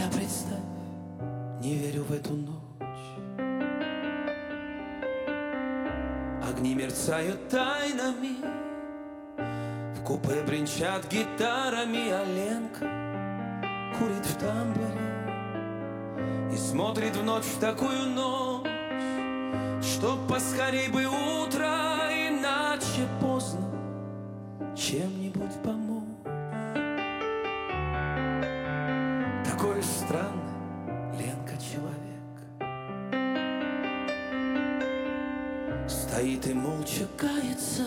я, представь, не верю в эту ночь. Огни мерцают тайнами, в купе бренчат гитарами, а Ленка курит в тамбуре и смотрит в ночь, в такую ночь, чтоб поскорей бы утро, иначе поздно чем-нибудь помочь. Такой странный Ленка человек, стоит и молча кается,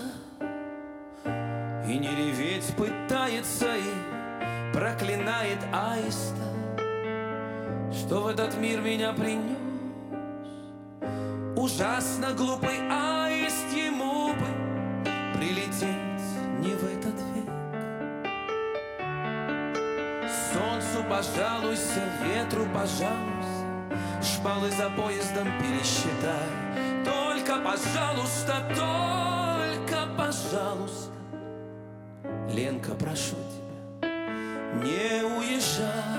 и не реветь пытается, и проклинает аиста, что в этот мир меня принес. Ужасно глупый аист, ему бы прилететь не в этот век. Солнцу пожалуйся, ветру пожалуйся, шпалы за поездом пересчитай. Только, пожалуйста, только, пожалуйста, Ленка, прошу тебя, не уезжай.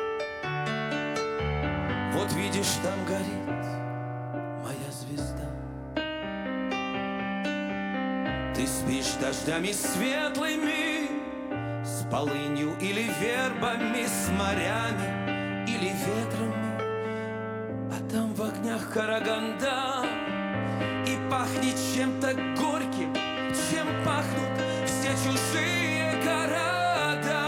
Вот видишь, там горит моя звезда. Ты спишь дождями светлыми, с полынью или вербами, с морями или ветрами, а там в огнях Караганда, и пахнет чем-то горьким, чем пахнут все чужие города.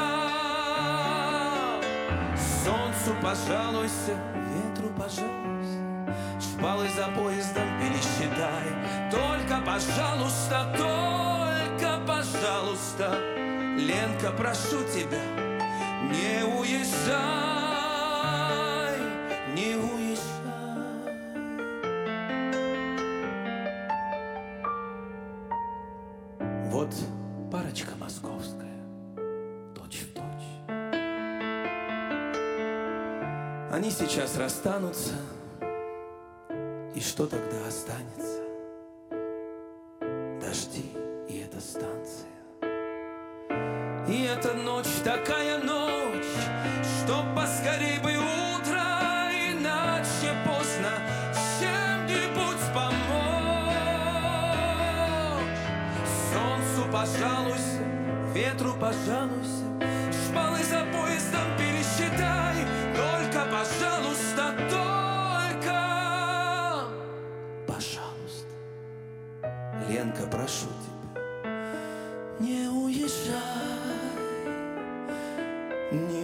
Солнцу пожалуйся, ветру пожалуйся, шпалы за поездом пересчитай. Только, пожалуйста, только, пожалуйста, Ленка, прошу тебя, не уезжай, не уезжай. Вот парочка московская, точь в точь. Они сейчас расстанутся, и что тогда останется? Дожди и эта станция. И эта ночь, такая ночь, что поскорей бы утро, иначе поздно чем-нибудь помочь. Солнцу пожалуйся, ветру пожалуйся, шпалы за поездом пересчитай. Только, пожалуйста, только, пожалуйста, Ленка, прошу тебя, не уезжай, не